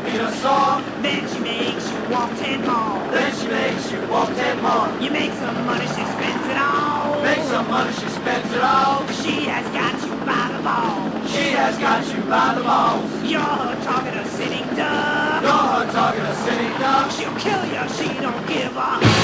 beat a song. Then she makes you walk 10 more. Then she makes you walk 10 more. You make some money, she spends it all. Make some money, she spends it all. She has got you by the balls. She has got you by the balls. You're her target, a sitting duck. You're her target, a sitting duck. She'll kill you, she don't give a